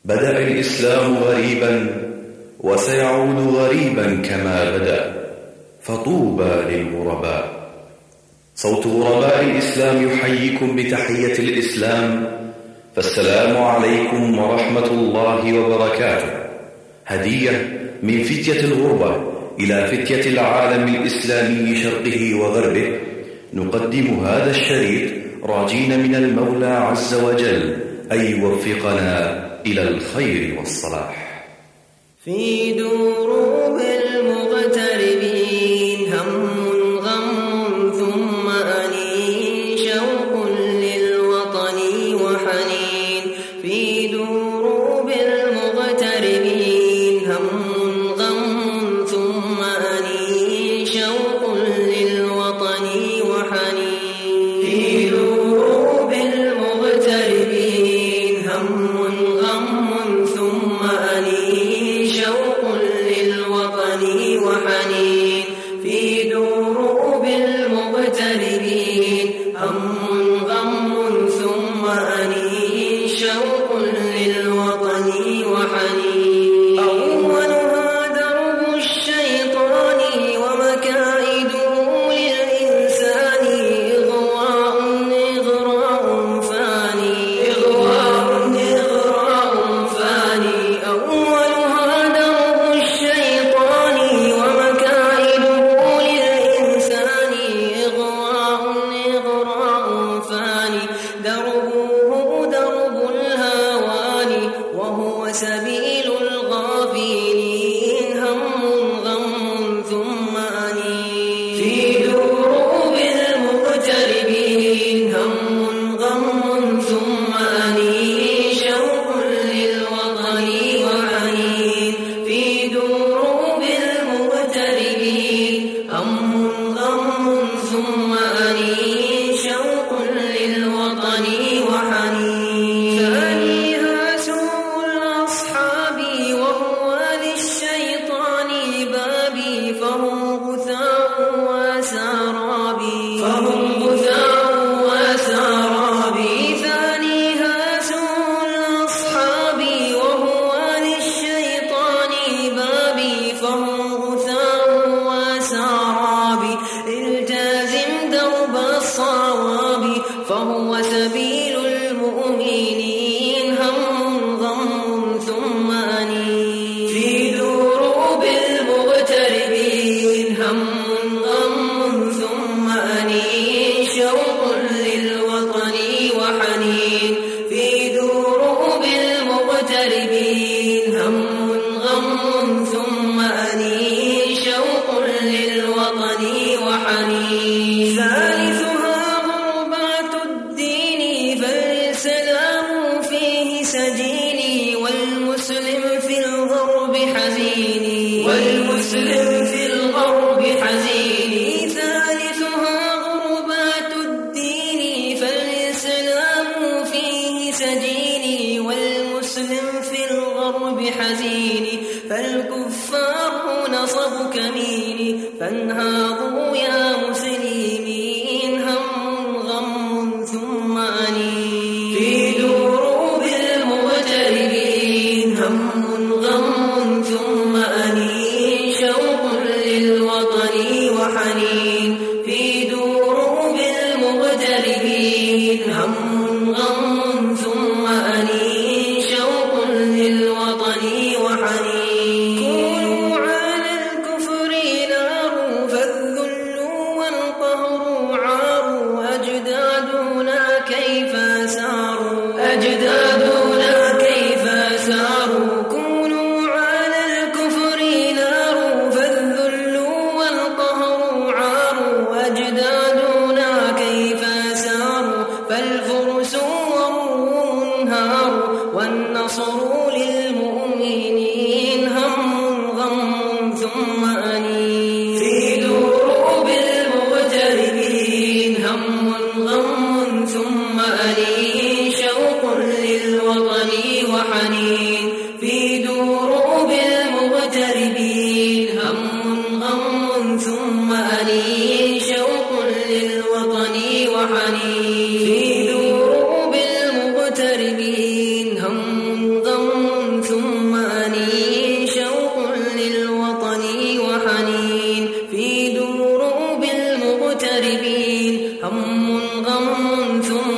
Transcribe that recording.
بدأ الإسلام غريبا وسيعود غريبا كما بدأ، فطوبى للغرباء. صوت غرباء الإسلام يحييكم بتحية الإسلام، فالسلام عليكم ورحمة الله وبركاته. هدية من فتية الغربة إلى فتية العالم الإسلامي شرقه وغربه، نقدم هذا الشريط راجين من المولى عز وجل أن يوفقنا إلى الخير والصلاح. في دروب المغتربين هم غم ثم أنين، شوق للوطن وحنين. في دروب المغتربين هم غم ثم أنين، شوق للوطن وحنين. في دروب المغتربين هم غم ثم أنين، شوق للوطن وحنين. في دروب المغتربين هم غم ثم أنين، شوق للوطن وحنين. أولها درب الشيطان ومكائده للإنسان، إغواء إغراء فاني، إغواء إغراء فاني. أولها درب الشيطان ومكائده للإنسان، إغواء إغراء فاني. دربه درب الهوان وهو سبيل الغافلين، هم غم ثم أنين. في دروب المغتربين هم غم ثم أنين، شوق للوطن وحنين. في دروب المغتربين هم غم ثم أنين، شوق للوطن وحنين. ثانيها سوء الأصحاب وهو للشيطان بابي، فهم غثاء وسرابي، فهم غثاء وسرابي. ثانيها سوء الأصحاب وهو للشيطان بابي، فهم غثاء وسرابي. التزم درب الصواب فهو سبيل المؤمنين، هم غم ثم أنين. في دروب المغتربين هم غم ثم أنين، شوق للوطن وحنين. في دروب المغتربين هم غم ثم أنين، شوق للوطن وحنين. ثالثها غربات الدين فالسلام فيه سجيني، والمسلم في الغرب حزيني، والمسلم في الغرب حزيني. ثالثها غربات الدين فالسلام فيه سجيني، والمسلم في الغرب حزيني. فالكفار نصب كميني، فانهاضوا يا مسلمين، هم غم ثم أنين. في دروب المغتربين هم غم ثم أنين، شوق للوطن وحنين. في دروب المغتربين هم غم ثم أنين، شوق للوطن وحنين. كونوا على الكفر نار، فالذل والقهر عار، أجدادنا كيف ساروا، أجدادنا كيف ساروا. كونوا على الكفر نار، فالذل والقهر عار، أجدادنا كيف ساروا. فالفرس والروم نار، والنصر للمؤمنين، هم غم ثم أنين. في دروب المغتربين هم غم ثم أنين، شوق للوطن وحنين. في دروب المغتربين هم غم ثم أنين، شوق للوطن وحنين. في دروب المغتربين هم غم أنين هم غم ثم